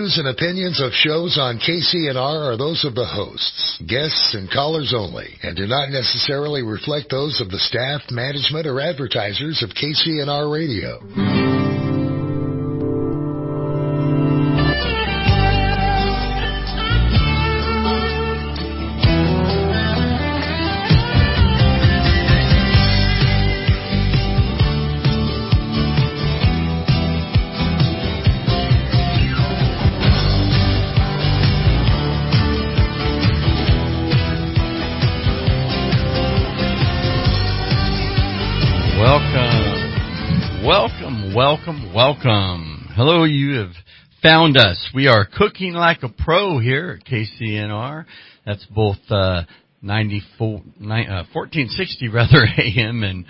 Views and opinions of shows on KCNR are those of the hosts, guests, and callers only, and do not necessarily reflect those of the staff, management, or advertisers of KCNR Radio. Welcome. Hello, you have found us. We are cooking like a pro here at KCNR. That's both 1460 AM and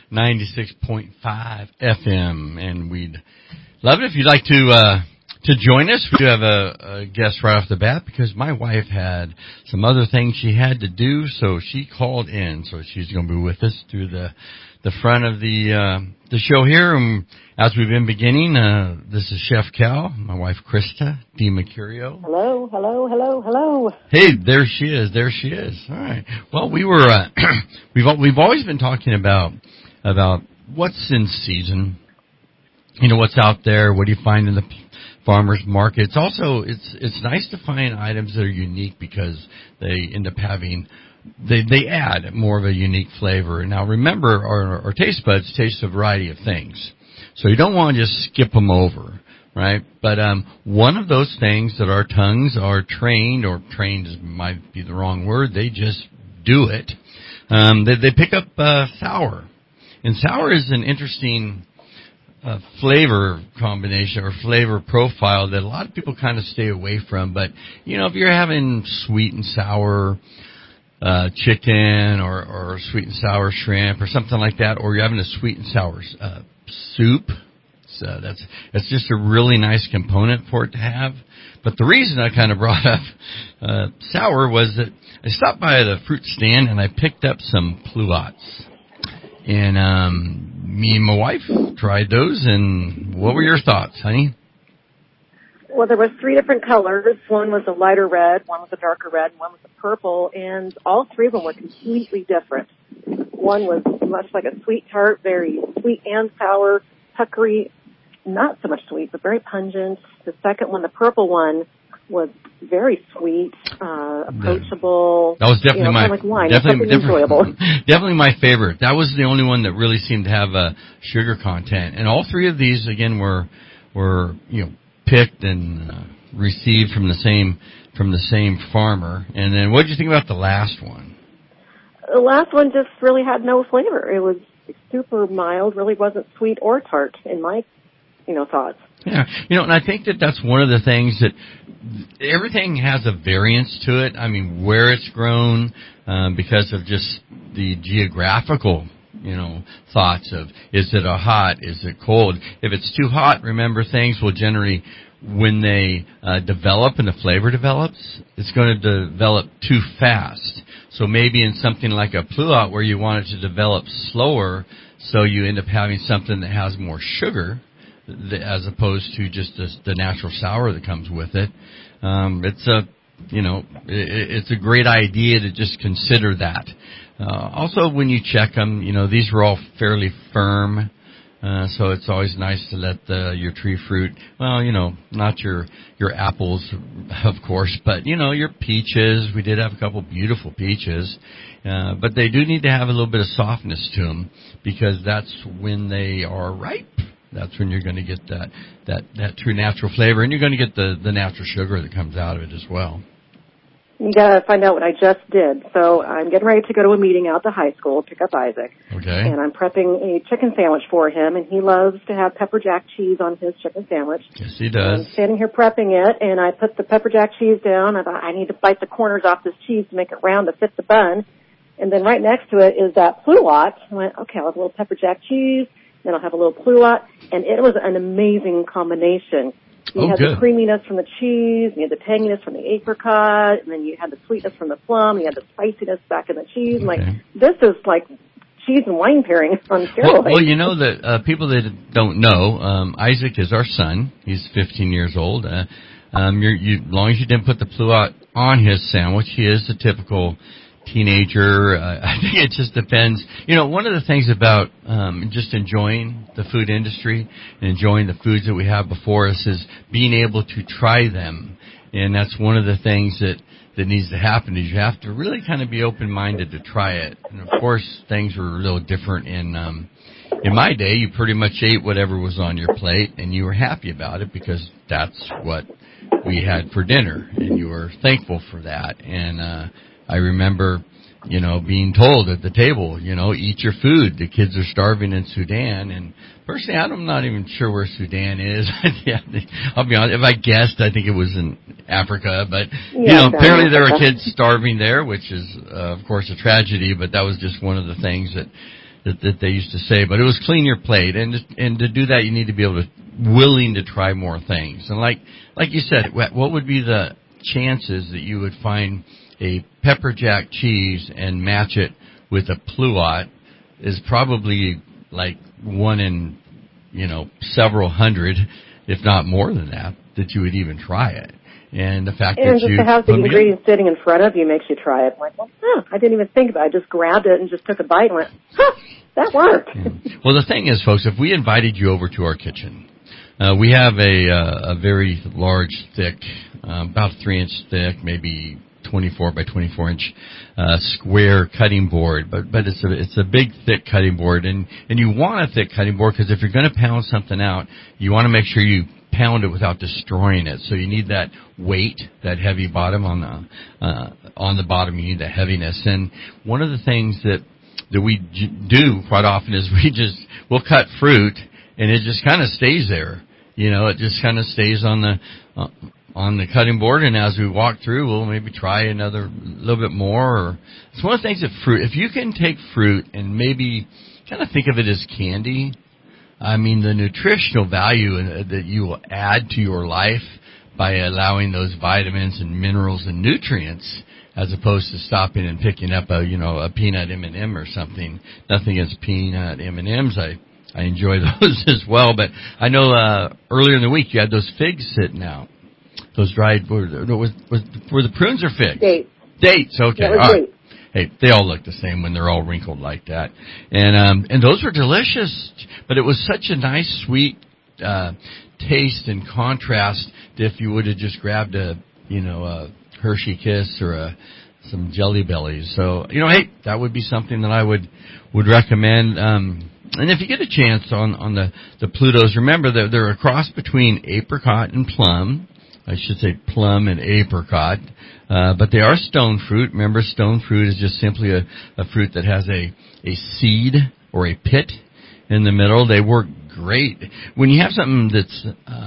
96.5 FM. And we'd love it if you'd like to join us. We do have a guest right off the bat because my wife had some other things she had to do, so she called in. So she's going to be with us through the front of the show here. And as we've been beginning, this is Chef Cal, my wife Krista DiMercurio. Hello. Hey, there she is. All right. Well, we were we've always been talking about what's in season. You know, what's out there. What do you find in the farmers market? It's also it's nice to find items that are unique because they end up having. They add more of a unique flavor. Now, remember, our taste buds taste a variety of things. So you don't want to just skip them over, right? But one of those things that our tongues are trained, or trained might be the wrong word, they just do it. They pick up sour. And sour is an interesting flavor combination or flavor profile that a lot of people kind of stay away from. But, you know, if you're having sweet and sour chicken or sweet and sour shrimp or something like that, or you're having a sweet and sour soup. So that's just a really nice component for it to have. But the reason I kind of brought up sour was that I stopped by the fruit stand and I picked up some pluots. And me and my wife tried those, and what were your thoughts, honey? Well, there was 3 different colors. One was a lighter red, one was a darker red, and one was a purple, and all 3 of them were completely different. One was much like a sweet tart, very sweet and sour, puckery, not so much sweet, but very pungent. The second one, the purple one, was very sweet, approachable. That was definitely kind of like wine. Definitely enjoyable. Definitely my favorite. That was the only one that really seemed to have a sugar content. And all 3 of these, again, were picked and received from the same farmer. And then what did you think about the last one? The last one just really had no flavor. It was super mild, really wasn't sweet or tart in my, thoughts. Yeah, and I think that's one of the things that everything has a variance to it. I mean, where it's grown, because of just the geographical thoughts of, is it a hot, is it cold? If it's too hot, remember, things will generally, when they develop and the flavor develops, it's going to develop too fast. So maybe in something like a pluot where you want it to develop slower, so you end up having something that has more sugar as opposed to just the natural sour that comes with it. It's a great idea to just consider that. Also, when you check them, these are all fairly firm, so it's always nice to let your tree fruit, not your apples, of course, but, your peaches. We did have a couple beautiful peaches, but they do need to have a little bit of softness to them because that's when they are ripe. That's when you're going to get that true natural flavor, and you're going to get the natural sugar that comes out of it as well. You got to find out what I just did. So I'm getting ready to go to a meeting out at the high school, pick up Isaac. Okay. And I'm prepping a chicken sandwich for him, and he loves to have pepper jack cheese on his chicken sandwich. Yes, he does. I'm standing here prepping it, and I put the pepper jack cheese down. I thought I need to bite the corners off this cheese to make it round to fit the bun. And then right next to it is that pluot. I went, okay, I'll have a little pepper jack cheese, then I'll have a little pluot, and it was an amazing combination. You had good. The creaminess from the cheese, you had the tanginess from the apricot, and then you had the sweetness from the plum, you had the spiciness back in the cheese. Okay. I'm like, this is like cheese and wine pairing on steroids. Well, that people that don't know, Isaac is our son. He's 15 years old. As long as you didn't put the pluout on his sandwich, he is the typical teenager. I think it just depends. One of the things about just enjoying the food industry and enjoying the foods that we have before us is being able to try them. And that's one of the things that needs to happen is you have to really kind of be open-minded to try it. And of course, things were a little different in my day. You pretty much ate whatever was on your plate, and you were happy about it because that's what we had for dinner, and you were thankful for that. And I remember, being told at the table, eat your food. The kids are starving in Sudan. And personally, I'm not even sure where Sudan is. Yeah, I'll be honest. If I guessed, I think it was in Africa. But, apparently there are kids starving there, which is, of course, a tragedy. But that was just one of the things that they used to say. But it was clean your plate. And to do that, you need to be willing to try more things. And like you said, what would be the chances that you would find a pepper jack cheese and match it with a pluout is probably like one in, several hundred, if not more than that you would even try it. And the fact that just to have the ingredients sitting in front of you makes you try it. Like, I didn't even think about it. I just grabbed it and just took a bite and went, that worked. Yeah. Well, the thing is, folks, if we invited you over to our kitchen, we have a very large, thick, about 3-inch thick, maybe 24 by 24 inch square cutting board, but it's a big thick cutting board, and you want a thick cutting board because if you're going to pound something out, you want to make sure you pound it without destroying it. So you need that weight, that heavy bottom on the bottom. You need that heaviness. And one of the things that we do quite often is we'll cut fruit and it just kind of stays there. It just kind of stays on the cutting board, and as we walk through, we'll maybe try another little bit more. It's one of the things that fruit, if you can take fruit and maybe kind of think of it as candy, I mean, the nutritional value that you will add to your life by allowing those vitamins and minerals and nutrients, as opposed to stopping and picking up a peanut M&M or something. Nothing against peanut M&Ms. I enjoy those as well, but I know earlier in the week you had those figs sitting out. Those dried, were the prunes or figs? Dates, okay. Yeah, all right. dates. Hey, they all look the same when they're all wrinkled like that. And those were delicious, but it was such a nice, sweet taste and contrast that if you would have just grabbed a Hershey Kiss or some Jelly Bellies. So, hey, that would be something that I would recommend. And if you get a chance on the Plutos, remember that they're a cross between apricot and plum. I should say plum and apricot. But they are stone fruit. Remember, stone fruit is just simply a fruit that has a seed or a pit in the middle. They work great. When you have something that's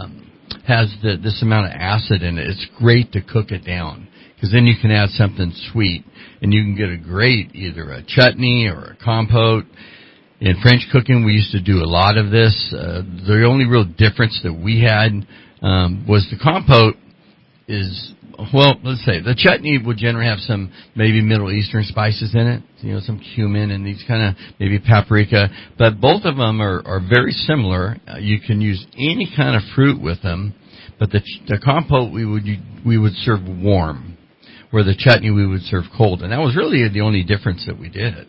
has this amount of acid in it, it's great to cook it down, because then you can add something sweet, and you can get a great either a chutney or a compote. In French cooking, we used to do a lot of this. The only real difference that we had was the compote is, well, let's say the chutney would generally have some maybe Middle Eastern spices in it, some cumin and these kind of maybe paprika, but both of them are very similar. You can use any kind of fruit with them, but the compote we would serve warm, where the chutney we would serve cold, and that was really the only difference that we did.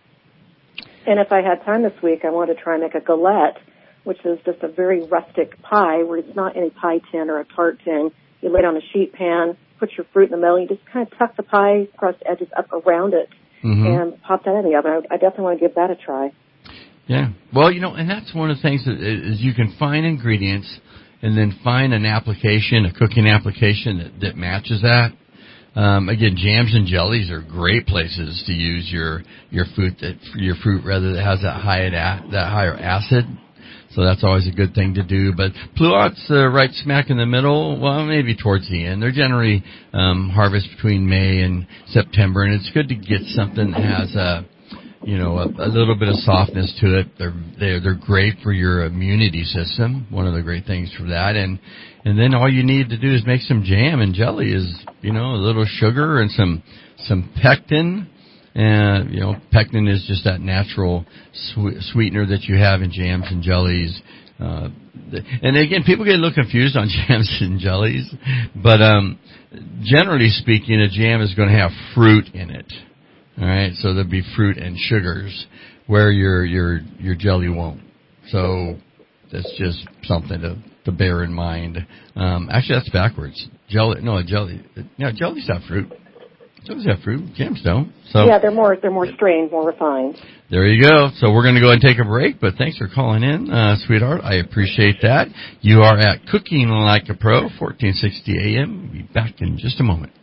And if I had time this week, I wanted to try and make a galette, which is just a very rustic pie where it's not any pie tin or a tart tin. You lay it on a sheet pan, put your fruit in the middle, you just kind of tuck the pie crust edges up around it, and pop that in the oven. I definitely want to give that a try. Yeah. Well, and that's one of the things that is you can find ingredients and then find an application, a cooking application that matches that. Again, jams and jellies are great places to use your fruit rather that has that higher acid. So that's always a good thing to do. But pluots right smack in the middle, well, maybe towards the end. They're generally harvest between May and September, and it's good to get something that has a little bit of softness to it. They're great for your immunity system. One of the great things for that, and then all you need to do is make some jam and jelly. Is a little sugar and some pectin. And, pectin is just that natural sweetener that you have in jams and jellies. and again, people get a little confused on jams and jellies, but generally speaking, a jam is going to have fruit in it. All right, so there'll be fruit and sugars where your jelly won't. So that's just something to bear in mind. Actually, that's backwards. Jellies have fruit. Jellies have fruit. Jams don't. So yeah, they're more strained, more refined. There you go. So we're going to go ahead and take a break, but thanks for calling in, sweetheart. I appreciate that. You are at Cooking Like a Pro, 1460 AM. We'll be back in just a moment.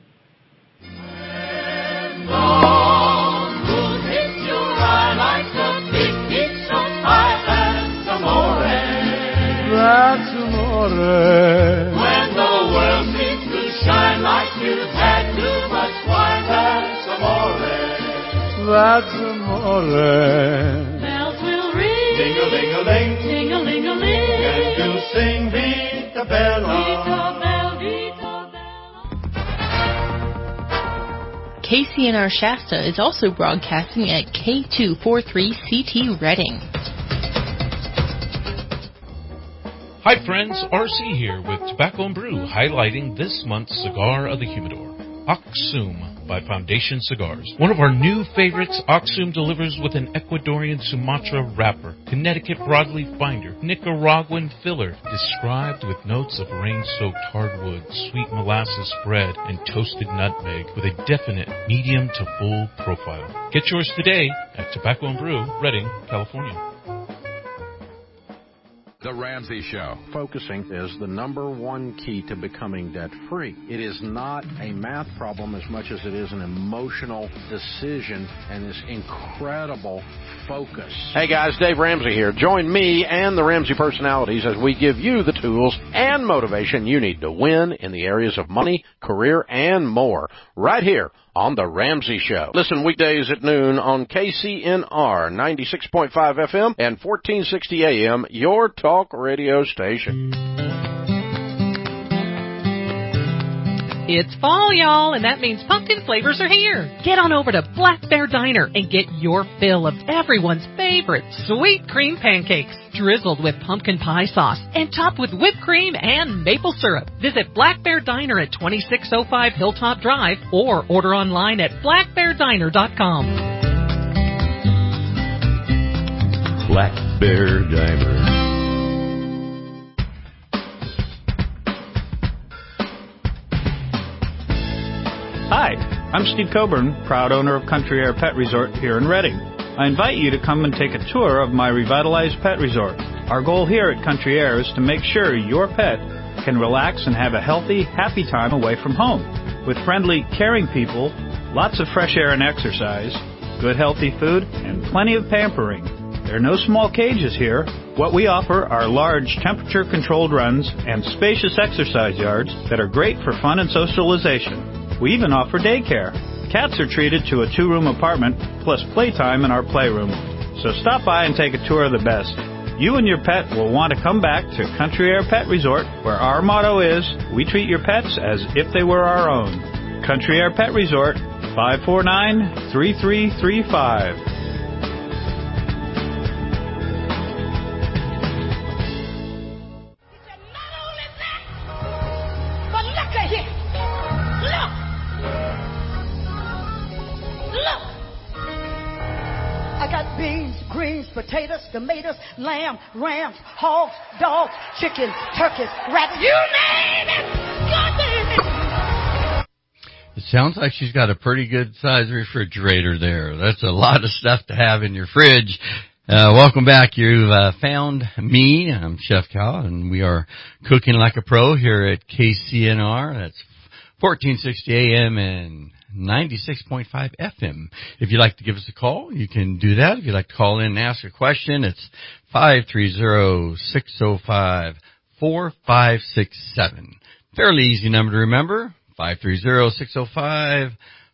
That's amore. When the world seems to shine like you've had too much wine, that's amore. That's amore. Bells will ring, ding-a-ling-a-ling, ting-a-ling-a-ling, and you'll sing Vita Bella. Vita Bella, Vita Bella. KCNR Shasta is also broadcasting at K243CT Reading. Hi friends, RC here with Tobacco and Brew, highlighting this month's Cigar of the Humidor, Oxum by Foundation Cigars. One of our new favorites, Oxum delivers with an Ecuadorian Sumatra wrapper, Connecticut broadleaf binder, Nicaraguan filler, described with notes of rain-soaked hardwood, sweet molasses bread, and toasted nutmeg, with a definite medium to full profile. Get yours today at Tobacco and Brew, Redding, California. The Ramsey Show. Focusing is the number one key to becoming debt-free. It is not a math problem as much as it is an emotional decision and this incredible focus. Hey guys, Dave Ramsey here. Join me and the Ramsey personalities as we give you the tools and motivation you need to win in the areas of money, career, and more. Right here on The Ramsey Show. Listen weekdays at noon on KCNR 96.5 FM and 1460 AM, your talk radio station. It's fall, y'all, and that means pumpkin flavors are here. Get on over to Black Bear Diner and get your fill of everyone's favorite sweet cream pancakes, drizzled with pumpkin pie sauce and topped with whipped cream and maple syrup. Visit Black Bear Diner at 2605 Hilltop Drive or order online at blackbeardiner.com. Black Bear Diner. Hi, I'm Steve Coburn, proud owner of Country Air Pet Resort here in Reading. I invite you to come and take a tour of my revitalized pet resort. Our goal here at Country Air is to make sure your pet can relax and have a healthy, happy time away from home. With friendly, caring people, lots of fresh air and exercise, good healthy food, and plenty of pampering. There are no small cages here. What we offer are large temperature-controlled runs and spacious exercise yards that are great for fun and socialization. We even offer daycare. Cats are treated to a 2-room apartment plus playtime in our playroom. So stop by and take a tour of the best. You and your pet will want to come back to Country Air Pet Resort, where our motto is, we treat your pets as if they were our own. Country Air Pet Resort, 549-3335. Potatoes, tomatoes, lamb, rams, hogs, dogs, chickens, turkeys, rabbits, you name it! God damn it! It sounds like she's got a pretty good size refrigerator there. That's a lot of stuff to have in your fridge. Welcome back. You've found me. I'm Chef Cal, and we are Cooking Like a Pro here at KCNR. That's 1460 AM and 96.5 FM. If you'd like to give us a call, you can do that. If you'd like to call in and ask a question, it's 530-605-4567. Fairly easy number to remember, 530-605-4567.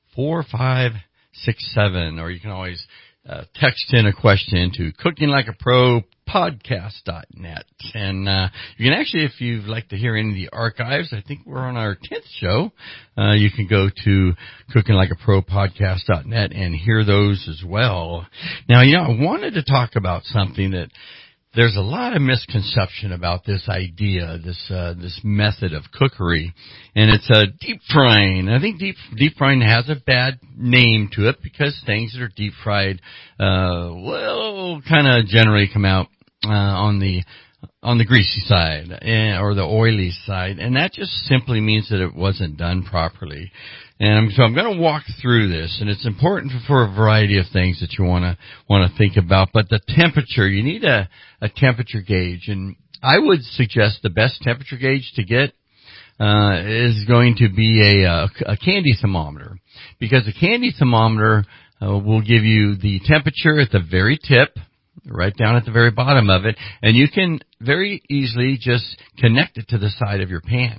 Or you can always text in a question to cookinglikeapropodcast.net. And you can actually, if you'd like to hear any of the archives, I think we're on our 10th show, you can go to cookinglikeapropodcast.net and hear those as well. Now, I wanted to talk about something that there's a lot of misconception about this idea, this method of cookery, and it's deep frying. I think deep frying has a bad name to it because things that are deep fried, kind of generally come out on the greasy side or the oily side, and that just simply means that it wasn't done properly. And so I'm going to walk through this, and it's important for a variety of things that you want to think about. But the temperature, you need a temperature gauge, and I would suggest the best temperature gauge to get is going to be a candy thermometer, because a candy thermometer will give you the temperature at the very tip, right down at the very bottom of it, and you can very easily just connect it to the side of your pan.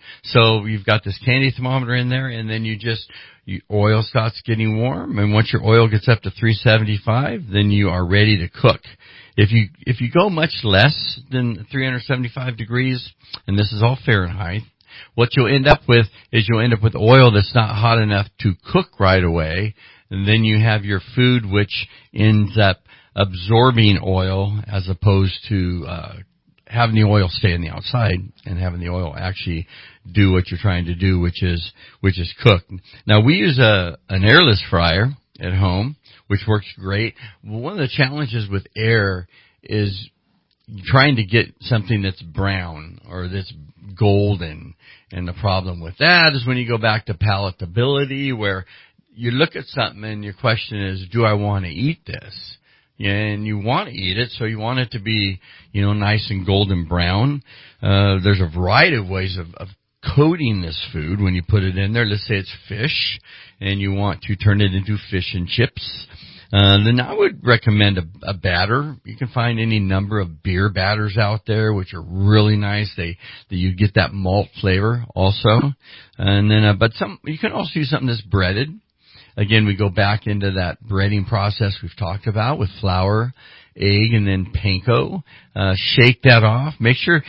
So you've got this candy thermometer in there, and then your oil starts getting warm, and once your oil gets up to 375, then you are ready to cook. If you go much less than 375 degrees, and this is all Fahrenheit, what you'll end up with is oil that's not hot enough to cook right away, and then you have your food which ends up absorbing oil as opposed to having the oil stay on the outside and having the oil actually do what you're trying to do, which is cook. Now, we use an airless fryer at home, which works great. One of the challenges with air is trying to get something that's brown or that's golden. And the problem with that is when you go back to palatability, where you look at something and your question is, do I want to eat this? And you want to eat it, so you want it to be, nice and golden brown. There's a variety of ways of coating this food when you put it in there. Let's say it's fish, and you want to turn it into fish and chips. Then I would recommend a batter. You can find any number of beer batters out there, which are really nice. You get that malt flavor also. And then, you can also use something that's breaded. Again, we go back into that breading process we've talked about with flour, egg, and then panko. Shake that off. Make sure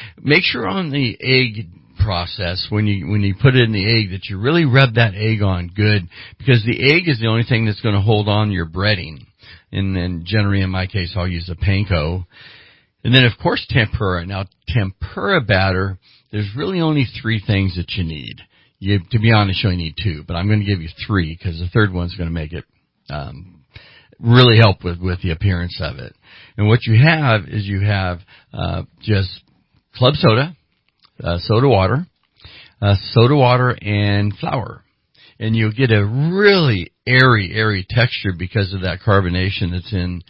on the egg process when you put it in the egg that you really rub that egg on good, because the egg is the only thing that's going to hold on your breading. And then generally in my case I'll use a panko. And then of course tempura. Now tempura batter, there's really only 3 things that you need. To be honest, you only need 2, but I'm going to give you 3 because the third one's going to make it really help with the appearance of it. And what you have is just club soda, soda water and flour. And you'll get a really airy texture because of that carbonation that's in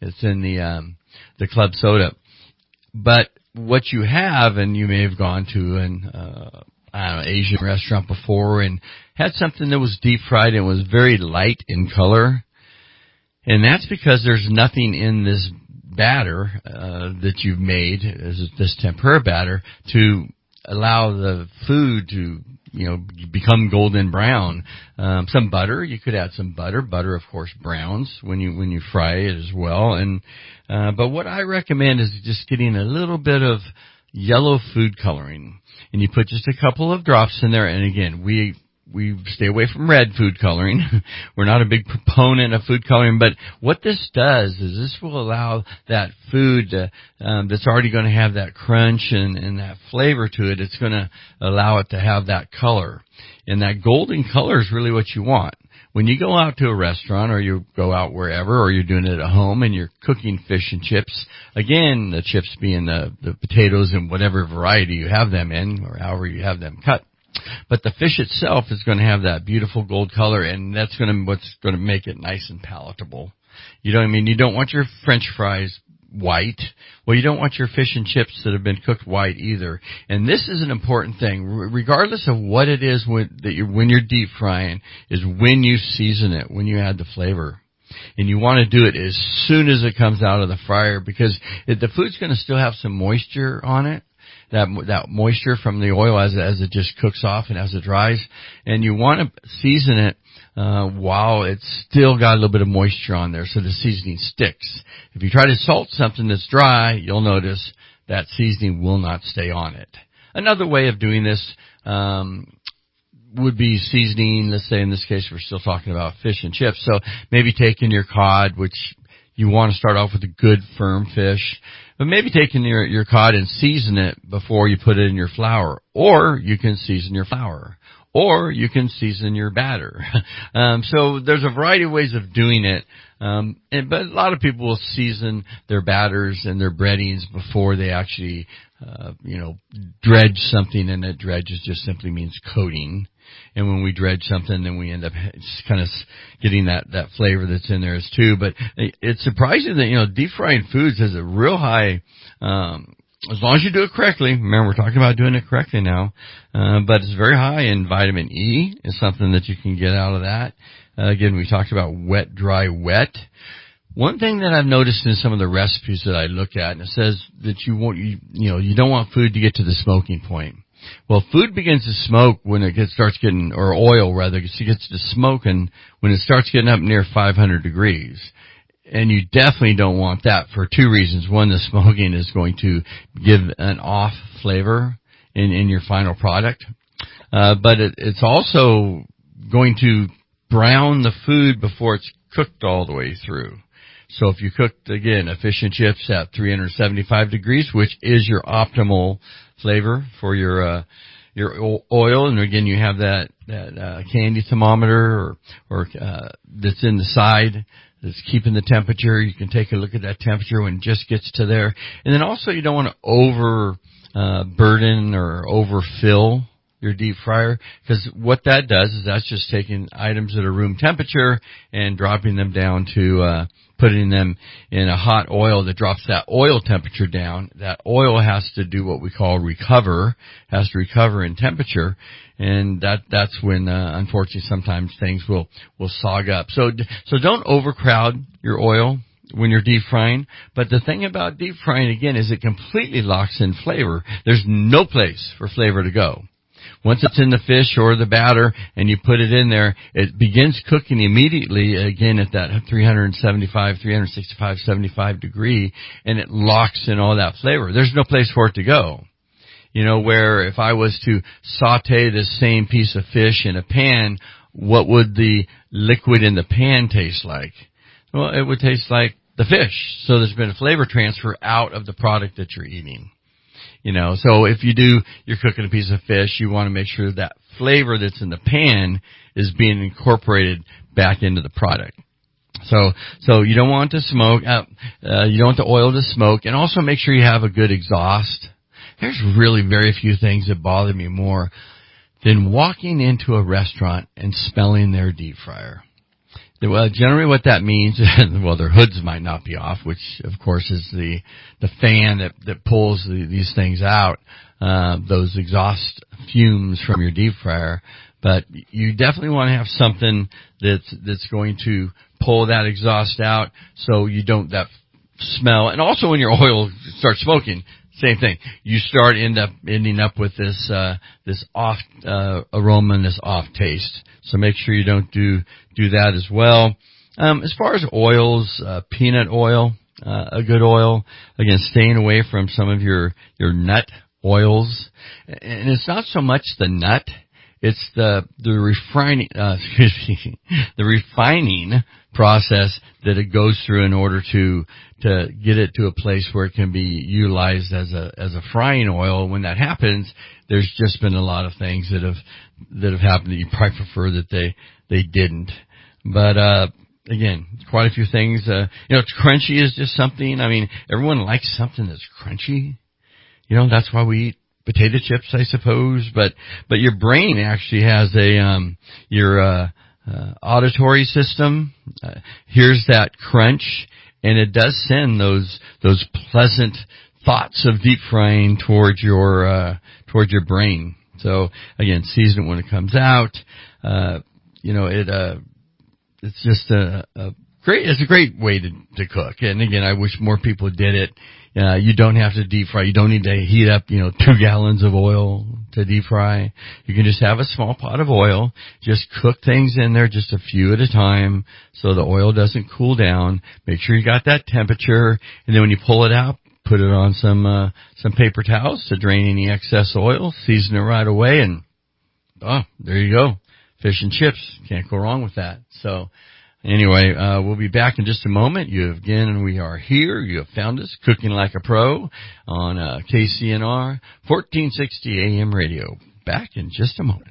the club soda. But what you have, and you may have gone to an Asian restaurant before and had something that was deep fried and was very light in color. And that's because there's nothing in this batter that you've made, this tempura batter, to allow the food to become golden brown. Some butter, you could add some butter. Butter, of course, browns when you fry it as well. And but what I recommend is just getting a little bit of yellow food coloring, and you put just a couple of drops in there. And again, we stay away from red food coloring. We're not a big proponent of food coloring, but what this does is this will allow that food that's already going to have that crunch and that flavor to it. It's going to allow it to have that color, and that golden color is really what you want. When you go out to a restaurant or you go out wherever, or you're doing it at home and you're cooking fish and chips, again, the chips being the potatoes in whatever variety you have them in or however you have them cut. But the fish itself is going to have that beautiful gold color, and that's what's going to make it nice and palatable. You don't want your French fries white. Well, you don't want your fish and chips that have been cooked white either. And this is an important thing, regardless of what it is when you're deep frying, is when you season it, when you add the flavor. And you want to do it as soon as it comes out of the fryer, because the food's going to still have some moisture on it. That moisture from the oil as it just cooks off and as it dries. And you want to season it while it's still got a little bit of moisture on there, so the seasoning sticks. If you try to salt something that's dry, you'll notice that seasoning will not stay on it. Another way of doing this would be seasoning. Let's say in this case we're still talking about fish and chips. So maybe taking your cod, which you want to start off with a good firm fish, but maybe taking your cod and season it before you put it in your flour, or you can season your flour, or you can season your batter. So there's a variety of ways of doing it. But a lot of people will season their batters and their breadings before they actually, dredge something, and that dredge just simply means coating. And when we dredge something, then we end up just kind of getting that flavor that's in there as too. But it's surprising that, deep frying foods has a real high, as long as you do it correctly. Remember, we're talking about doing it correctly now. But it's very high in vitamin E. It's something that you can get out of that. Again, we talked about wet, dry, wet. One thing that I've noticed in some of the recipes that I look at, and it says that you don't want food to get to the smoking point. Well, food begins to smoke when it starts getting, or oil rather, gets to smoking when it starts getting up near 500 degrees. And you definitely don't want that for two reasons. One, the smoking is going to give an off flavor in your final product. But it's also going to brown the food before it's cooked all the way through. So if you cooked, again, a fish and chips at 375 degrees, which is your optimal flavor for your oil, and again, you have that candy thermometer or that's in the side that's keeping the temperature. You can take a look at that temperature when it just gets to there. And then also you don't want to overburden or overfill your deep fryer, because what that does is that's just taking items that are room temperature and dropping them down to putting them in a hot oil that drops that oil temperature down. That oil has to do what we call recover, has to recover in temperature, and that's when unfortunately sometimes things will sog up. So don't overcrowd your oil when you're deep frying. But the thing about deep frying, again, is it completely locks in flavor. There's no place for flavor to go. Once it's in the fish or the batter and you put it in there, it begins cooking immediately, again, at that 365, 75 degree, and it locks in all that flavor. There's no place for it to go. Where if I was to saute the same piece of fish in a pan, what would the liquid in the pan taste like? Well, it would taste like the fish. So there's been a flavor transfer out of the product that you're eating. So if you're cooking a piece of fish, you want to make sure that flavor that's in the pan is being incorporated back into the product. So you don't want to smoke, you don't want the oil to smoke, and also make sure you have a good exhaust. There's really very few things that bother me more than walking into a restaurant and smelling their deep fryer. Well, generally what that means, well, their hoods might not be off, which of course is the fan that pulls these things out, those exhaust fumes from your deep fryer. But you definitely want to have something that's going to pull that exhaust out so you don't that smell. And also when your oil starts smoking, same thing. You ending up with this off aroma and this off taste. So make sure you don't do that as well. As far as oils, peanut oil, a good oil. Again, staying away from some of your nut oils. And it's not so much the nut. It's the refining, the refining process that it goes through in order to get it to a place where it can be utilized as a frying oil. When that happens, there's just been a lot of things that have happened that you probably prefer that they didn't. But again, quite a few things. Crunchy is just something. I mean, everyone likes something that's crunchy. That's why we eat potato chips, I suppose. But your brain actually has your auditory system hears that crunch, and it does send those pleasant thoughts of deep frying towards your brain. So again, season it when it comes out. It's just it's a great way to cook. And again, I wish more people did it. You don't have to deep fry. You don't need to heat up, 2 gallons of oil to deep fry. You can just have a small pot of oil. Just cook things in there just a few at a time so the oil doesn't cool down. Make sure you got that temperature. And then when you pull it out, put it on some paper towels to drain any excess oil. Season it right away, and there you go. Fish and chips. Can't go wrong with that. So, Anyway, we'll be back in just a moment. We are here. You have found us, Cooking Like a Pro, on KCNR, 1460 AM radio. Back in just a moment.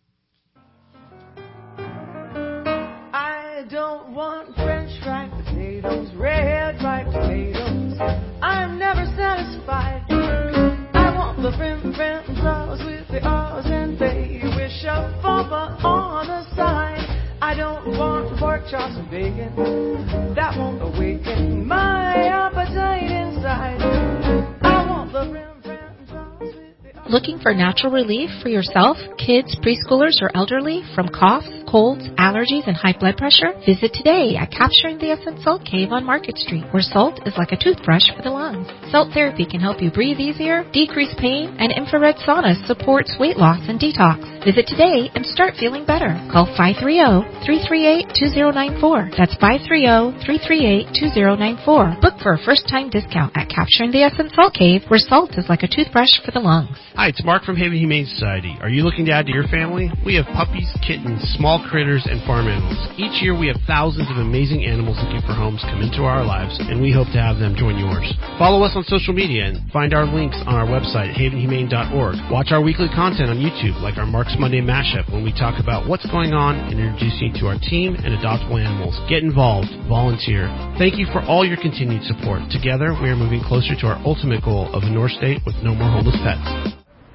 I don't want French fried potatoes, red fried potatoes. I'm never satisfied. I want the frim sauce with the R's and they wish a bumper on the side. I don't want pork chops and bacon. That won't awaken my appetite inside. I want the frim sauce with the R's. Looking for natural relief for yourself, kids, preschoolers, or elderly from coughs, colds, allergies, and high blood pressure? Visit today at Capturing the Essence Salt Cave on Market Street, where salt is like a toothbrush for the lungs. Salt therapy can help you breathe easier, decrease pain, and infrared sauna supports weight loss and detox. Visit today and start feeling better. Call 530-338-2094. That's 530-338-2094. Book for a first-time discount at Capturing the Essence Salt Cave, where salt is like a toothbrush for the lungs. Hi, it's Mark from Haven Humane Society. Are you looking to add to your family? We have puppies, kittens, small critters, and farm animals. Each year we have thousands of amazing animals looking for homes come into our lives, and we hope to have them join yours. Follow us on social media and find our links on our website, havenhumane.org. Watch our weekly content on YouTube, like our Mark's Monday Mashup, when we talk about what's going on and introduce you to our team and adoptable animals. Get involved. Volunteer. Thank you for all your continued support. Together, we are moving closer to our ultimate goal of a North State with no more homeless pets.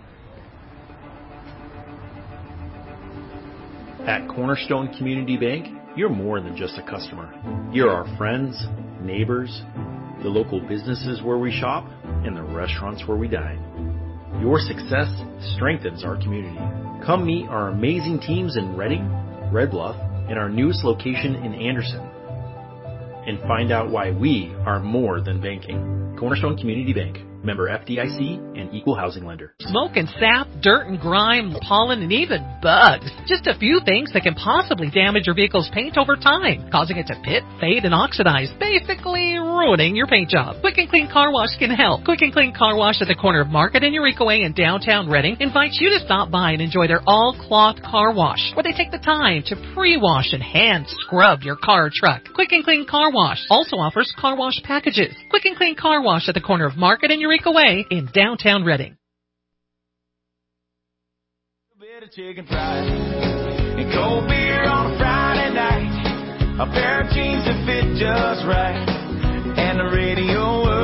At Cornerstone Community Bank, you're more than just a customer. You're our friends, neighbors, the local businesses where we shop, and the restaurants where we dine. Your success strengthens our community. Come meet our amazing teams in Redding, Red Bluff, and our newest location in Anderson. And find out why we are more than banking. Cornerstone Community Bank. Member FDIC and Equal Housing Lender. Smoke and sap, dirt and grime, pollen, and even bugs. Just a few things that can possibly damage your vehicle's paint over time, causing it to pit, fade, and oxidize, basically ruining your paint job. Quick and Clean Car Wash can help. Quick and Clean Car Wash at the corner of Market and Eureka Way in downtown Redding invites you to stop by and enjoy their all-cloth car wash, where they take the time to pre-wash and hand scrub your car or truck. Quick and Clean Car Wash also offers car wash packages. Quick and Clean Car Wash at the corner of Market and Eureka Way in downtown Redding. A bit of chicken fried and cold beer on a Friday night, a pair of jeans that fit just right, and the radio.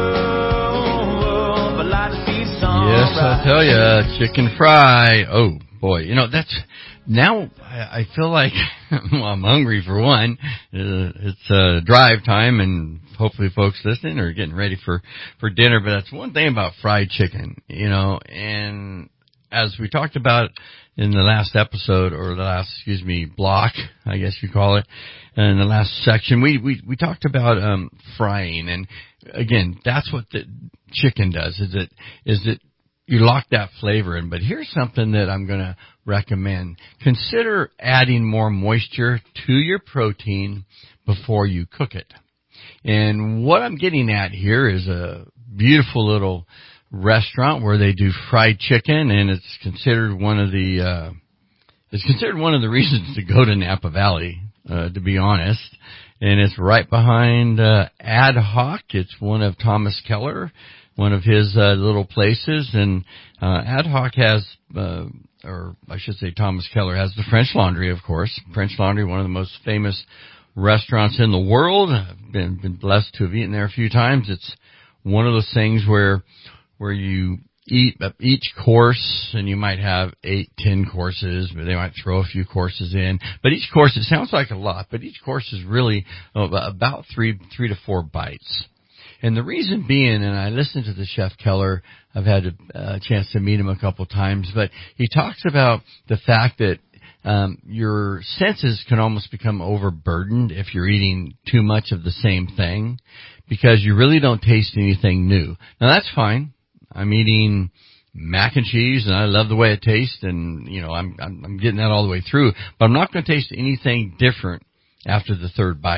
But like to see some. Yes, I'll tell you, chicken fry. Oh boy, that's now. I feel like I'm hungry for one. It's drive time, and hopefully folks listening are getting ready for dinner. But that's one thing about fried chicken, and as we talked about in the last episode, or the last, block, I guess you call it, in the last section, we talked about frying. And again, that's what the chicken does, is it you lock that flavor in. But here's something that I'm going to recommend. Consider adding more moisture to your protein before you cook it. And what I'm getting at here is a beautiful little restaurant where they do fried chicken, and it's considered one of the reasons to go to Napa Valley, to be honest. And it's right behind Ad Hoc. It's one of Thomas Keller, one of his little places. And Ad Hoc has, or I should say Thomas Keller has the French Laundry, of course. French Laundry, one of the most famous restaurants in the world. I've been blessed to have eaten there a few times. It's one of those things where you eat each course, and you might have 8-10 courses, but they might throw a few courses in. But each course, it sounds like a lot, but each course is really about three to four bites. And the reason being, and I listened to the Chef Keller, I've had a chance to meet him a couple times, but he talks about the fact that your senses can almost become overburdened if you're eating too much of the same thing, because you really don't taste anything new. Now that's fine. I'm eating mac and cheese, and I love the way it tastes, and I'm getting that all the way through. But I'm not going to taste anything different after the third bite.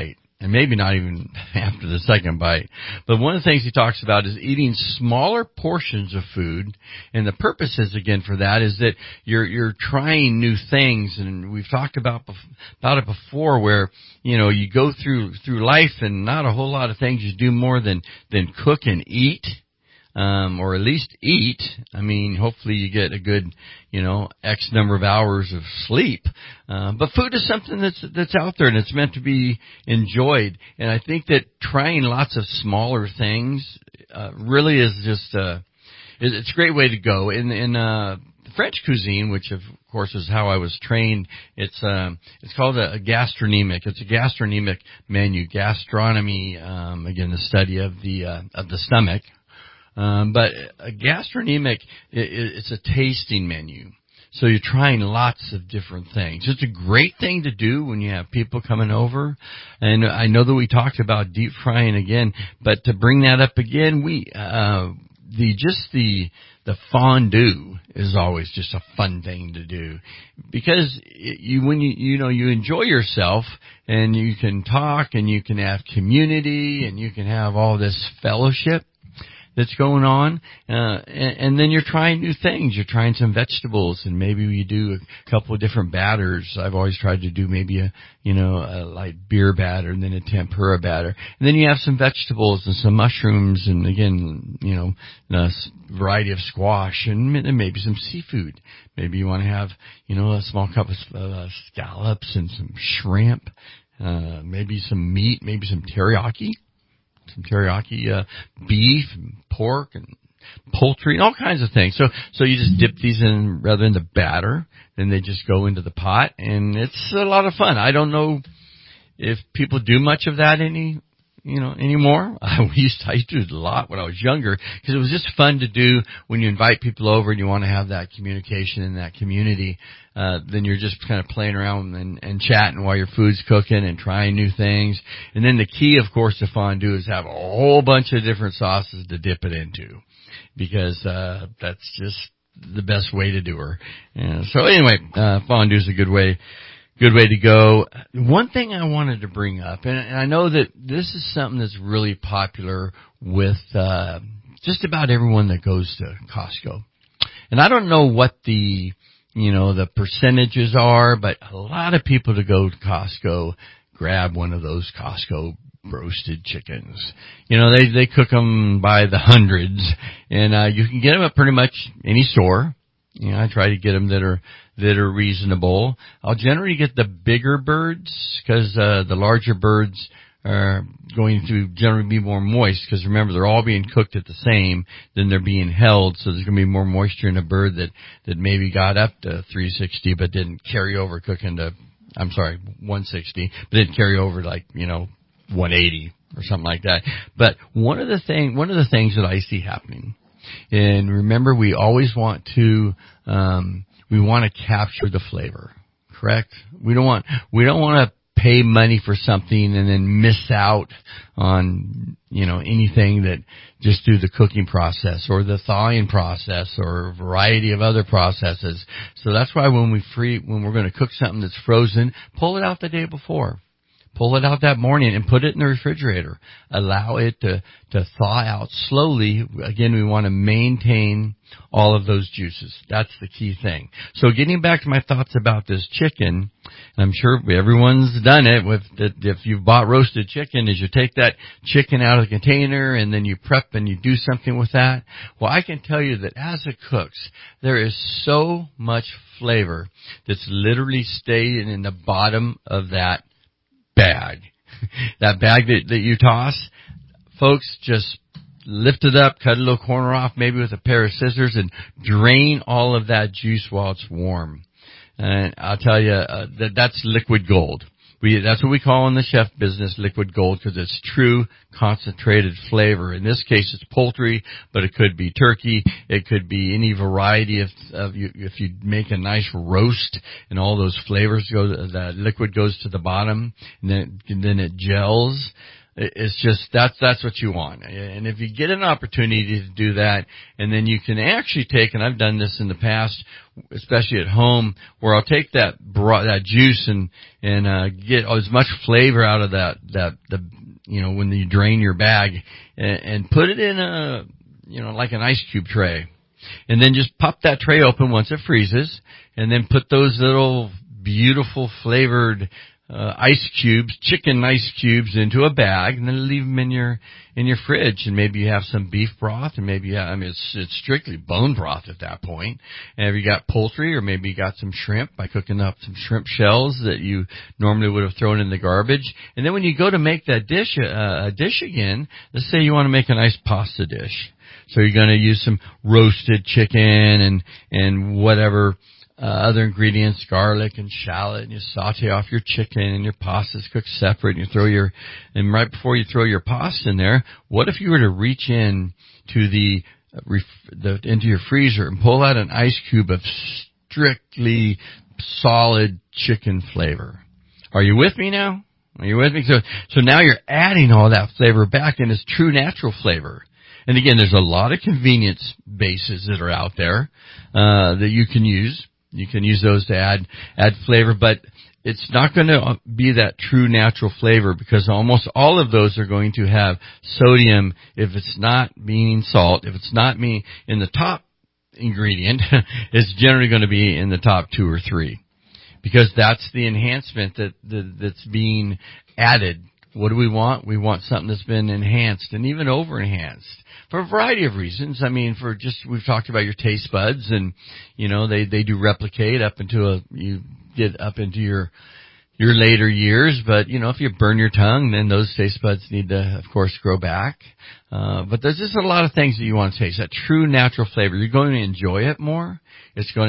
and maybe not even after the second bite. But one of the things he talks about is eating smaller portions of food, and the purpose is, again, for that is that you're trying new things, and we've talked about it before, where you go through life and not a whole lot of things you do more than cook and eat. Or at least eat. I mean, hopefully you get a good, X number of hours of sleep. But food is something that's out there and it's meant to be enjoyed. And I think that trying lots of smaller things, really is just, it's a great way to go. In French cuisine, which of course is how I was trained, it's called a gastronomic. It's a gastronomic menu. Gastronomy, again, the study of the stomach. But a gastronomic, it's a tasting menu. So you're trying lots of different things. It's a great thing to do when you have people coming over. And I know that we talked about deep frying again, but to bring that up again, the fondue is always just a fun thing to do, because when you enjoy yourself and you can talk and you can have community and you can have all this fellowship that's going on, and then you're trying new things. You're trying some vegetables, and maybe you do a couple of different batters. I've always tried to do maybe a light beer batter and then a tempura batter. And then you have some vegetables and some mushrooms and, again, a variety of squash and maybe some seafood. Maybe you want to have, a small cup of scallops and some shrimp, maybe some meat, maybe some teriyaki. Some teriyaki beef and pork and poultry and all kinds of things. So you just dip these in rather in the batter, then they just go into the pot, and it's a lot of fun. I don't know if people do much of that anymore. I used to do it a lot when I was younger, because it was just fun to do when you invite people over and you want to have that communication in that community. Then you're just kind of playing around and chatting while your food's cooking and trying new things. And then the key, of course, to fondue is have a whole bunch of different sauces to dip it into, because that's just the best way to do her. And so anyway, fondue is a good way to go. One thing I wanted to bring up, and I know that this is something that's really popular with just about everyone that goes to Costco. And I don't know what the percentages are, but a lot of people that go to Costco grab one of those Costco roasted chickens. They cook them by the hundreds, and you can get them at pretty much any store. I try to get them that are reasonable. I'll generally get the bigger birds, because the larger birds are going to generally be more moist, because remember, they're all being cooked at the same, then they're being held, so there's going to be more moisture in a bird that maybe got up to 360 but didn't carry over cooking to, 160, but didn't carry over to 180 or something like that. But one of the things that I see happening, and remember, we always want to capture the flavor, correct? We don't want to pay money for something and then miss out on, anything that just through the cooking process or the thawing process or a variety of other processes. So that's why when we're going to cook something that's frozen, pull it out the day before. Pull it out that morning and put it in the refrigerator. Allow it to thaw out slowly. Again, we want to maintain all of those juices. That's the key thing. So getting back to my thoughts about this chicken, I'm sure everyone's done it if you've bought roasted chicken, is you take that chicken out of the container and then you prep and you do something with that. Well, I can tell you that as it cooks, there is so much flavor that's literally staying in the bottom of that bag. That bag that you toss, folks, just lift it up, cut a little corner off, maybe with a pair of scissors, and drain all of that juice while it's warm. And I'll tell you, that's liquid gold. That's what we call in the chef business liquid gold, because it's true concentrated flavor. In this case, it's poultry, but it could be turkey. It could be any variety of if you make a nice roast and all those flavors that liquid goes to the bottom, and then it gels. It's just, that's what you want. And if you get an opportunity to do that, and then you can actually take, and I've done this in the past, especially at home, where I'll take that juice and get as much flavor out of when you drain your bag and put it in like an ice cube tray. And then just pop that tray open once it freezes, and then put those little beautiful flavored chicken ice cubes into a bag, and then leave them in your fridge. And maybe you have some beef broth, and maybe it's strictly bone broth at that point. And if you got poultry, or maybe you got some shrimp by cooking up some shrimp shells that you normally would have thrown in the garbage. And then when you go to make that dish again, let's say you want to make a nice pasta dish. So you're going to use some roasted chicken and whatever other ingredients, garlic and shallot, and you saute off your chicken, and your pasta's cooked separate, and and right before you throw your pasta in there, what if you were to reach in to into your freezer and pull out an ice cube of strictly solid chicken flavor? Are you with me now? Are you with me? So now you're adding all that flavor back in its true natural flavor. And again, there's a lot of convenience bases that are out there that you can use. You can use those to add flavor, but it's not going to be that true natural flavor, because almost all of those are going to have sodium. If it's not meaning salt, if it's not in the top ingredient, it's generally going to be in the top 2 or 3, because that's the enhancement that's being added. What do we want? We want something that's been enhanced and even over-enhanced for a variety of reasons. I mean, we've talked about your taste buds, and, they do replicate you get up into your later years. But, if you burn your tongue, then those taste buds need to, of course, grow back. But there's just a lot of things that you want to taste. That true natural flavor. You're going to enjoy it more. It's going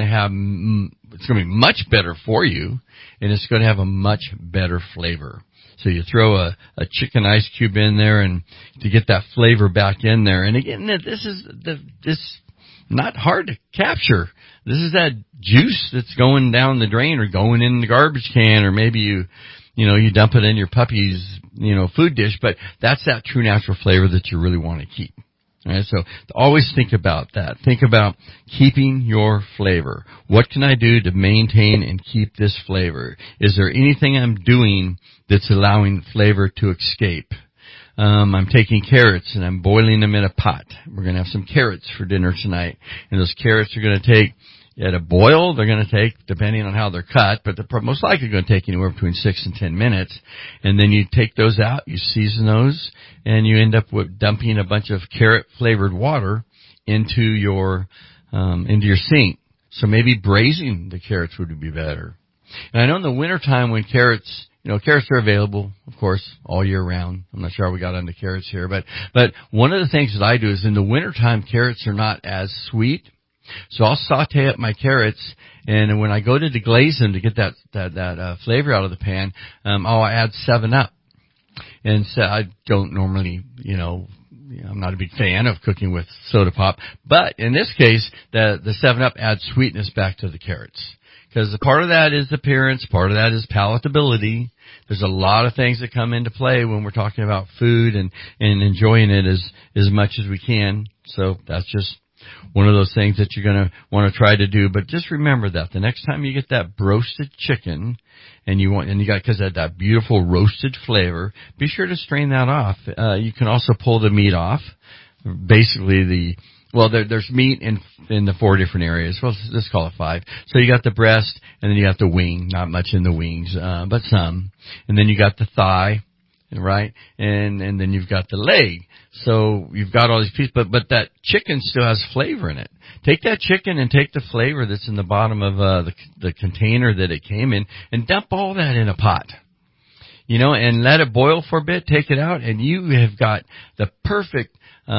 to be much better for you, and it's going to have a much better flavor. So you throw a chicken ice cube in there, and to get that flavor back in there. And again, this is not hard to capture. This is that juice that's going down the drain or going in the garbage can, or maybe you dump it in your puppy's, food dish, but that's that true natural flavor that you really want to keep. All right, so always think about that. Think about keeping your flavor. What can I do to maintain and keep this flavor? Is there anything I'm doing that's allowing flavor to escape? I'm taking carrots and I'm boiling them in a pot. We're going to have some carrots for dinner tonight. And those carrots are going to take, at a boil, they're going to take, depending on how they're cut, but they're most likely going to take anywhere between 6 and 10 minutes. And then you take those out, you season those, and you end up with dumping a bunch of carrot-flavored water into your sink. So maybe braising the carrots would be better. And I know in the wintertime when carrots are available, of course, all year round. I'm not sure how we got onto carrots here, but one of the things that I do is in the wintertime, carrots are not as sweet. So I'll saute up my carrots, and when I go to deglaze them to get that flavor out of the pan, I'll add 7-Up. And so I don't normally, I'm not a big fan of cooking with soda pop, but in this case, the 7-Up adds sweetness back to the carrots. Because part of that is appearance, part of that is palatability. There's a lot of things that come into play when we're talking about food and enjoying it as much as we can. So that's just one of those things that you're going to want to try to do. But just remember that the next time you get that roasted chicken and you got, because that beautiful roasted flavor, be sure to strain that off. You can also pull the meat off. Basically there's meat in the 4 different areas. Well, let's call it 5. So you got the breast, and then you got the wing. Not much in the wings, but some. And then you got the thigh, right? And then you've got the leg. So you've got all these pieces, but that chicken still has flavor in it. Take that chicken and take the flavor that's in the bottom of the container that it came in, and dump all that in a pot. And let it boil for a bit. Take it out, and you have got the perfect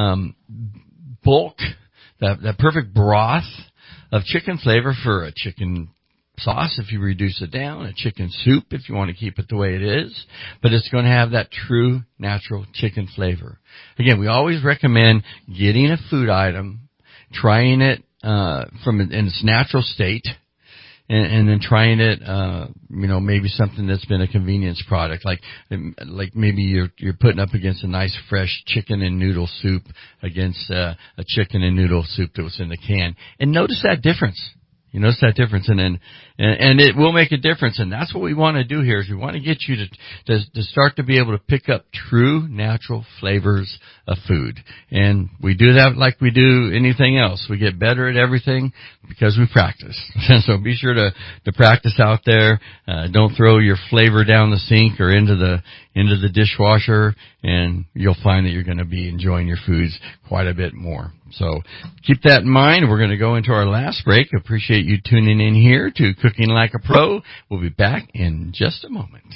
bulk, that perfect broth of chicken flavor for a chicken sauce if you reduce it down, a chicken soup if you want to keep it the way it is, but it's going to have that true natural chicken flavor. Again, we always recommend getting a food item, trying it in its natural state, and then trying it, maybe something that's been a convenience product, like maybe you're putting up against a nice fresh chicken and noodle soup against a chicken and noodle soup that was in the can, and notice that difference. You notice that difference, and it will make a difference, and that's what we want to do here. Is we want to get you to start to be able to pick up true natural flavors of food, and we do that like we do anything else. We get better at everything because we practice. So be sure to practice out there. Don't throw your flavor down the sink or into the dishwasher, and you'll find that you're going to be enjoying your foods quite a bit more. So keep that in mind. We're going to go into our last break. Appreciate you tuning in here to Cooking Like a Pro. We'll be back in just a moment.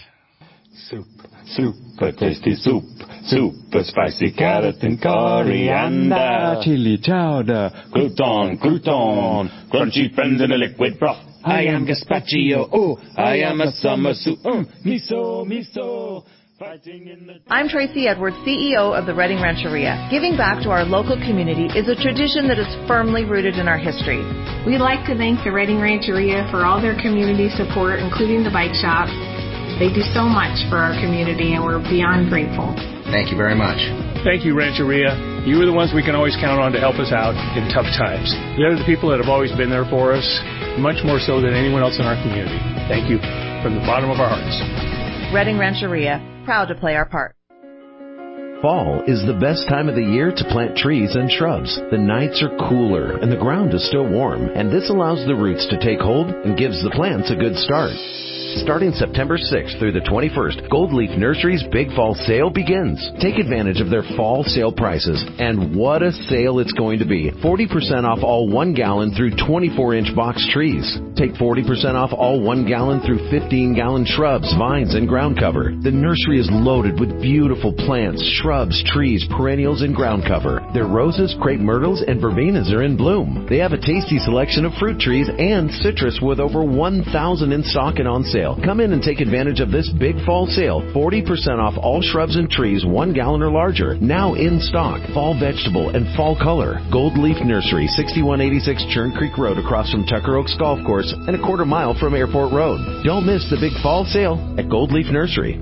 Super tasty soup, super spicy carrot and coriander, chili chowder, crouton, crunchy friends in a liquid broth. I am gazpacho, oh, I am a summer soup, miso. I'm Tracy Edwards, CEO of the Redding Rancheria. Giving back to our local community is a tradition that is firmly rooted in our history. We'd like to thank the Redding Rancheria for all their community support, including the bike shop. They do so much for our community, and we're beyond grateful. Thank you very much. Thank you, Rancheria. You are the ones we can always count on to help us out in tough times. They're the people that have always been there for us, much more so than anyone else in our community. Thank you from the bottom of our hearts. Redding Rancheria, proud to play our part. Fall is the best time of the year to plant trees and shrubs. The nights are cooler and the ground is still warm, and this allows the roots to take hold and gives the plants a good start. Starting September 6th through the 21st, Gold Leaf Nursery's Big Fall Sale begins. Take advantage of their fall sale prices, and what a sale it's going to be. 40% off all 1 gallon through 24-inch box trees. Take 40% off all 1 gallon through 15-gallon shrubs, vines, and ground cover. The nursery is loaded with beautiful plants, shrubs, trees, perennials, and ground cover. Their roses, crepe myrtles, and verbenas are in bloom. They have a tasty selection of fruit trees and citrus with over 1,000 in stock and on sale. Come in and take advantage of this big fall sale. 40% off all shrubs and trees 1 gallon or larger. Now in stock. Fall vegetable and fall color. Gold Leaf Nursery, 6186 Churn Creek Road across from Tucker Oaks Golf Course and a quarter mile from Airport Road. Don't miss the big fall sale at Gold Leaf Nursery.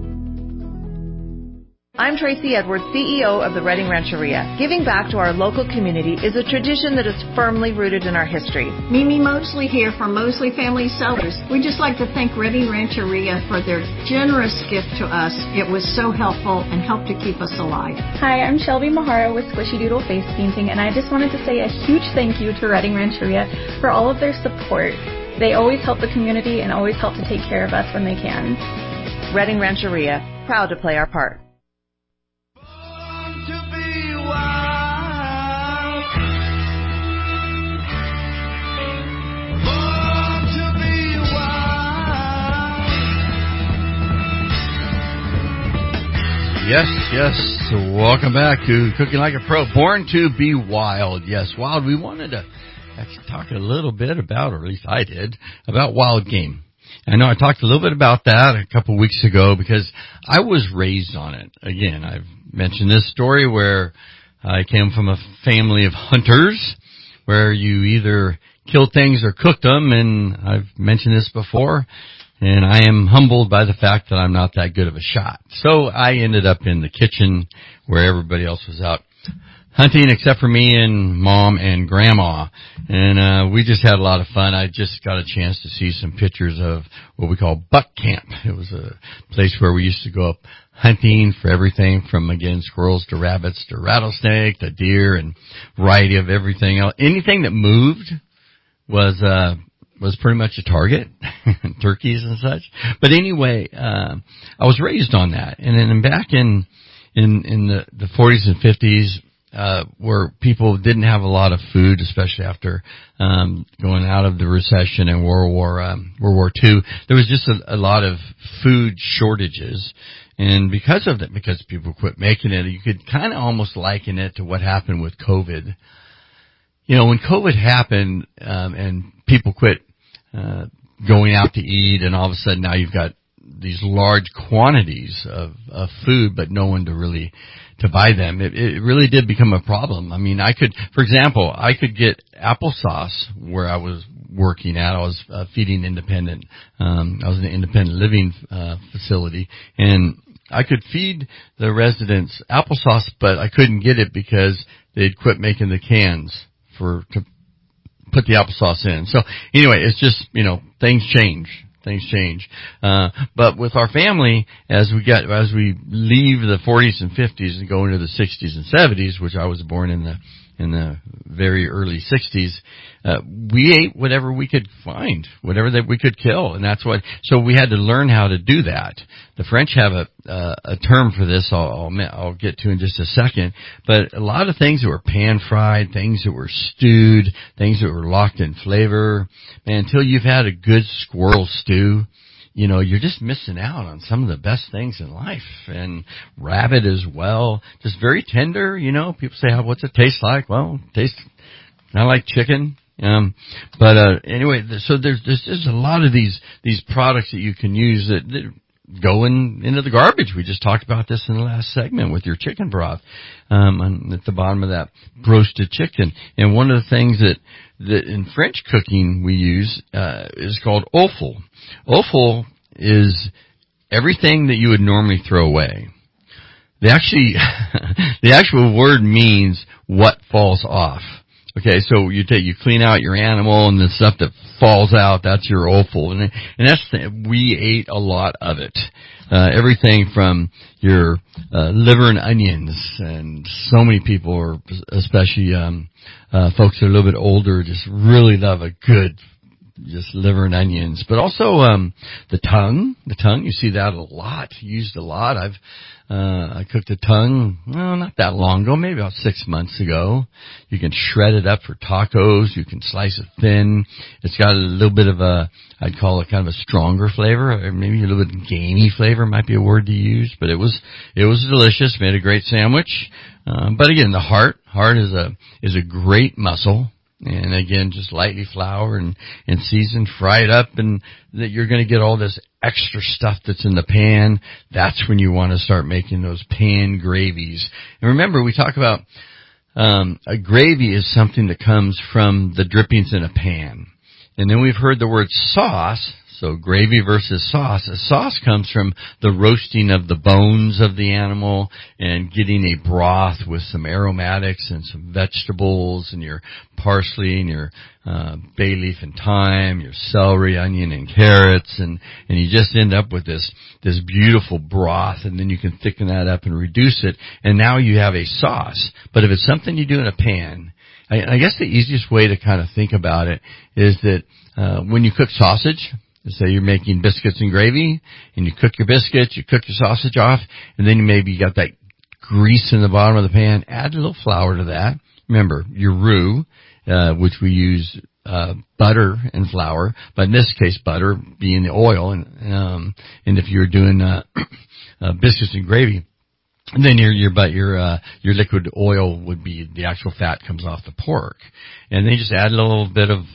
I'm Tracy Edwards, CEO of the Redding Rancheria. Giving back to our local community is a tradition that is firmly rooted in our history. Mimi Mosley here from Mosley Family Cellars. We'd just like to thank Redding Rancheria for their generous gift to us. It was so helpful and helped to keep us alive. Hi, I'm Shelby Mahara with Squishy Doodle Face Painting, and I just wanted to say a huge thank you to Redding Rancheria for all of their support. They always help the community and always help to take care of us when they can. Redding Rancheria, proud to play our part. Yes. Welcome back to Cooking Like a Pro. Born to be wild. Yes, wild. We wanted to actually talk a little bit about, or at least I did, about wild game. I know I talked a little bit about that a couple of weeks ago because I was raised on it. Again, I've mentioned this story where I came from a family of hunters where you either killed things or cooked them, and I've mentioned this before. And I am humbled by the fact that I'm not that good of a shot. So I ended up in the kitchen where everybody else was out hunting except for me and Mom and Grandma. And we just had a lot of fun. I just got a chance to see some pictures of what we call buck camp. It was a place where we used to go up hunting for everything from, again, squirrels to rabbits to rattlesnake to deer and variety of everything else. Anything that moved was pretty much a target, turkeys and such. But anyway, I was raised on that. And then back in the 40s and 50s, where people didn't have a lot of food, especially after going out of the recession and World War II, there was just a lot of food shortages. And because of that, because people quit making it, you could kind of almost liken it to what happened with COVID. You know, when COVID happened, and people quit going out to eat, and all of a sudden now you've got these large quantities of food, but no one to buy them. It really did become a problem. I mean, for example, I could get applesauce where I was working at. I was feeding independent. I was in an independent living facility, and I could feed the residents applesauce, but I couldn't get it because they'd quit making the cans to put the applesauce in. So anyway, it's just, things change. But with our family, as we leave the 40s and 50s and go into the 60s and 70s, which I was born in the very early 60s, we ate whatever we could find, whatever that we could kill, and so we had to learn how to do that. The French have a term for this I'll get to in just a second, but a lot of things that were pan-fried, things that were stewed, things that were locked in flavor, man, until you've had a good squirrel stew, you're just missing out on some of the best things in life. And rabbit as well, just very tender, people say, what's it taste like? Well, it tastes kind of like chicken. Anyway, so there's just a lot of these products that you can use that go into the garbage. We just talked about this in the last segment with your chicken broth, at the bottom of that roasted chicken. And one of the things that in French cooking we use, is called offal. Offal is everything that you would normally throw away. The actual word means what falls off. Okay, so you clean out your animal and the stuff that falls out, that's your offal. And we ate a lot of it. Everything from your liver and onions, and so many people, or especially folks that are a little bit older, just really love a good just liver and onions. But also the tongue, you see that used a lot. I cooked a tongue, not that long ago, maybe about 6 months ago. You can shred it up for tacos. You can slice it thin. It's got a little bit of I'd call it kind of a stronger flavor, or maybe a little bit gamey flavor might be a word to use, but it was delicious. Made a great sandwich. But again, the heart is a great muscle. And again, just lightly flour and season, fry it up, and that you're going to get all this extra stuff that's in the pan. That's when you want to start making those pan gravies. And remember, we talk about a gravy is something that comes from the drippings in a pan. And then we've heard the word sauce. So gravy versus sauce. A sauce comes from the roasting of the bones of the animal and getting a broth with some aromatics and some vegetables and your parsley and your bay leaf and thyme, your celery, onion, and carrots, and you just end up with this beautiful broth, and then you can thicken that up and reduce it, and now you have a sauce. But if it's something you do in a pan, I guess the easiest way to kind of think about it is that when you cook sausage, say you're making biscuits and gravy, and you cook your biscuits, you cook your sausage off, and then maybe you got that grease in the bottom of the pan. Add a little flour to that. Remember, your roux, which we use butter and flour, but in this case, butter being the oil, and if you're doing biscuits and gravy, then your liquid oil would be the actual fat comes off the pork, and then you just add a little bit of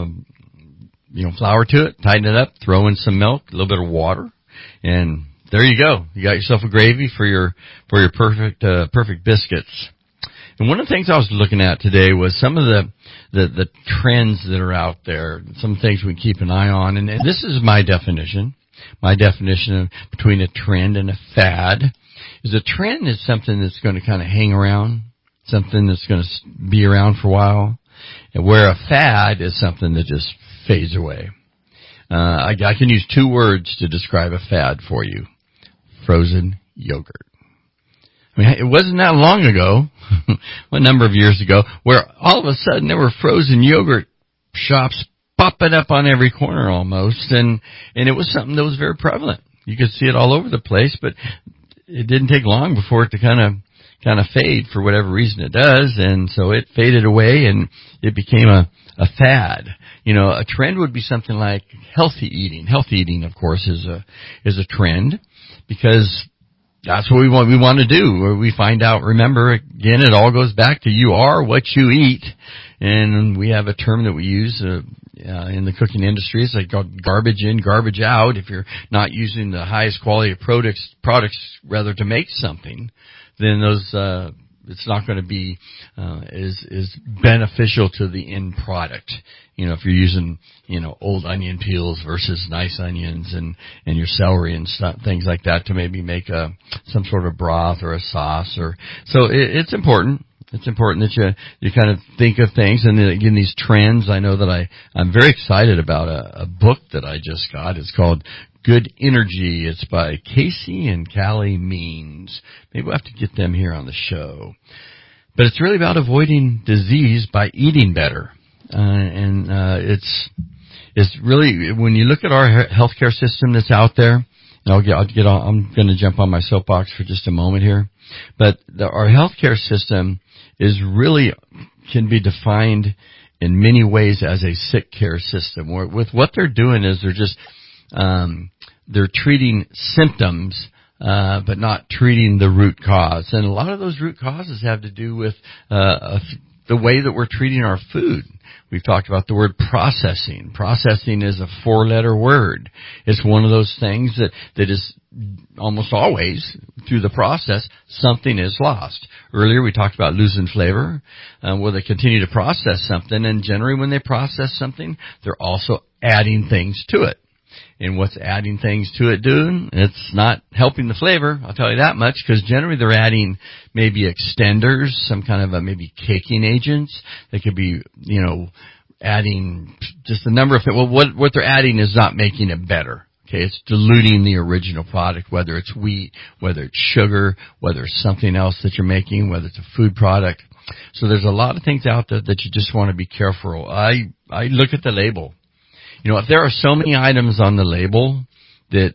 flour to it, tighten it up, throw in some milk, a little bit of water, and there you go. You got yourself a gravy for your perfect biscuits. And one of the things I was looking at today was some of the trends that are out there, some things we keep an eye on, and this is my definition. My definition between a trend and a fad is a trend is something that's going to kind of hang around, something that's going to be around for a while, and where a fad is something that just fades away. I can use two words to describe a fad for you. Frozen yogurt. I mean, it wasn't that long ago, a number of years ago, where all of a sudden there were frozen yogurt shops popping up on every corner almost, and it was something that was very prevalent. You could see it all over the place, but it didn't take long before it to kind of fade for whatever reason it does, and so it faded away and it became a fad. A trend would be something like healthy eating. Healthy eating, of course, is a trend because that's what we want to do. Where we find out, remember, again, it all goes back to you are what you eat. And we have a term that we use in the cooking industry. It's like garbage in, garbage out. If you're not using the highest quality of products rather to make something, then those it's not going to be is beneficial to the end product. If you're using old onion peels versus nice onions and your celery and stuff, things like that to maybe make some sort of broth or a sauce it's important. It's important that you kind of think of things, and then again, these trends. I know that I'm very excited about a book that I just got. It's called Good Energy. It's by Casey and Callie Means. Maybe we'll have to get them here on the show. But it's really about avoiding disease by eating better. It's really, when you look at our healthcare system that's out there, and I'm going to jump on my soapbox for just a moment here, but our healthcare system can be defined in many ways as a sick care system. With what they're doing is they're just they're treating symptoms, but not treating the root cause. And a lot of those root causes have to do with the way that we're treating our food. We've talked about the word processing. Processing is a 4-letter word. It's one of those things that is almost always, through the process, something is lost. Earlier we talked about losing flavor, where they continue to process something, and generally when they process something, they're also adding things to it. And what's adding things to it doing? It's not helping the flavor, I'll tell you that much, because generally they're adding maybe extenders, some kind of maybe caking agents. They could be, adding just a number of things. Well, what they're adding is not making it better. Okay, it's diluting the original product, whether it's wheat, whether it's sugar, whether it's something else that you're making, whether it's a food product. So there's a lot of things out there that you just want to be careful. I look at the label. If there are so many items on the label that,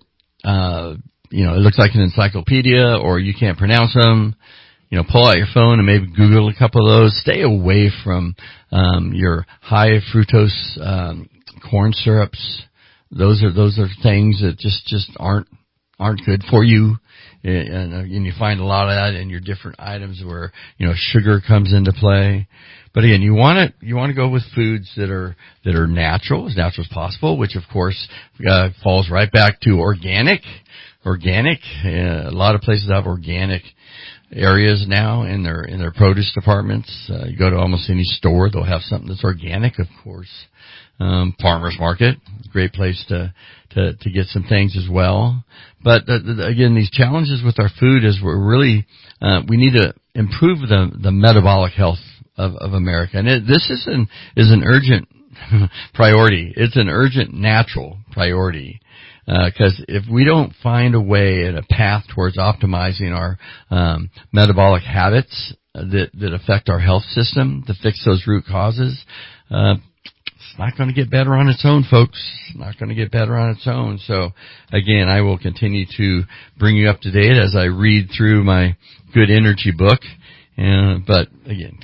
it looks like an encyclopedia or you can't pronounce them, pull out your phone and maybe Google a couple of those. Stay away from, your high fructose, corn syrups. Those are things that just aren't good for you. And you find a lot of that in your different items where, sugar comes into play. But again, you want to go with foods that are natural, as natural as possible, which of course, falls right back to organic. Organic, a lot of places have organic areas now in their produce departments. You go to almost any store, they'll have something that's organic, of course. Farmers market, great place to get some things as well. But again, these challenges with our food is we're really we need to improve the metabolic health of America, and this is an urgent priority. It's an urgent natural priority. Because if we don't find a way and a path towards optimizing our metabolic habits that affect our health system to fix those root causes, it's not going to get better on its own, folks. It's not going to get better on its own. So, again, I will continue to bring you up to date as I read through my Good Energy book. But again,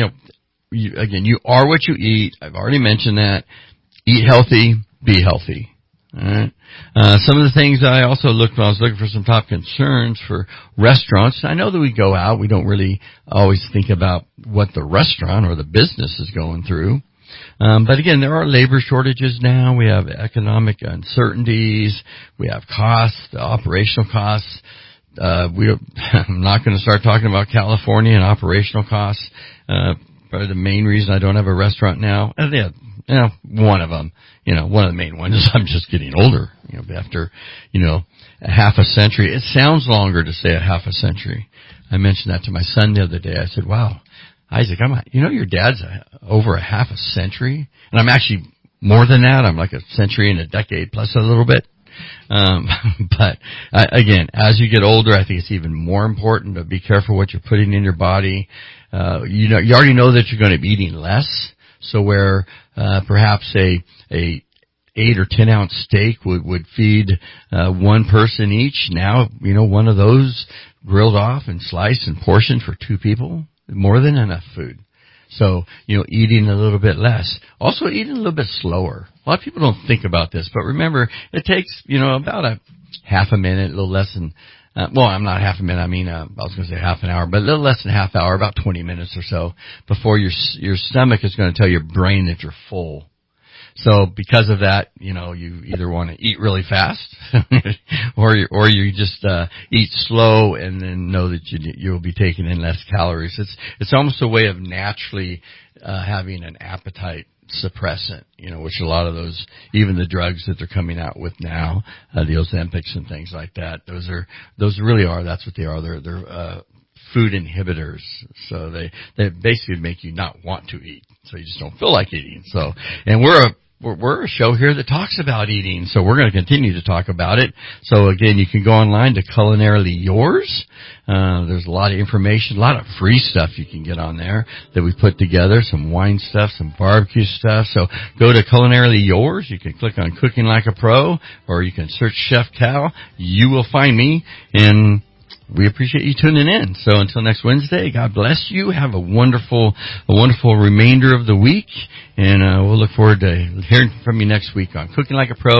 you are what you eat. I've already mentioned that. Eat healthy, be healthy. All right. Some of the things I also looked when I was looking for some top concerns for restaurants. I know that we go out, we don't really always think about what the restaurant or the business is going through. But again, there are labor shortages now. We have economic uncertainties. We have costs, operational costs. I'm not going to start talking about California and operational costs. Probably the main reason I don't have a restaurant now. One of them, one of the main ones is I'm just getting older, after, a half a century. It sounds longer to say a half a century. I mentioned that to my son the other day. I said, wow, Isaac, your dad's over a half a century. And I'm actually more than that. I'm like a century and a decade plus a little bit. But again, as you get older, I think it's even more important to be careful what you're putting in your body. You already know that you're going to be eating less. So where, perhaps a 8 or 10 ounce steak would feed, one person each. Now, one of those grilled off and sliced and portioned for 2 people, more than enough food. So, eating a little bit less. Also eating a little bit slower. A lot of people don't think about this, but remember, it takes, about a half a minute, a little less than, I'm not half a minute, I was going to say half an hour, but a little less than half hour, about 20 minutes or so, before your stomach is going to tell your brain that you're full. So because of that, you either want to eat really fast or you just eat slow and then know that you'll be taking in less calories. It's almost a way of naturally having an appetite suppressant, which a lot of those, even the drugs that they're coming out with now, the Ozempics and things like that, those really are, that's what they are. They're food inhibitors. So they basically make you not want to eat. So you just don't feel like eating. So, and we're a show here that talks about eating, so we're going to continue to talk about it. So again, you can go online to Culinarily Yours. There's a lot of information, a lot of free stuff you can get on there that we put together, some wine stuff, some barbecue stuff. So go to Culinarily Yours. You can click on Cooking Like a Pro, or you can search Chef Cal. You will find me, and we appreciate you tuning in. So until next Wednesday, God bless you. Have a wonderful remainder of the week. And we'll look forward to hearing from you next week on Cooking Like a Pro.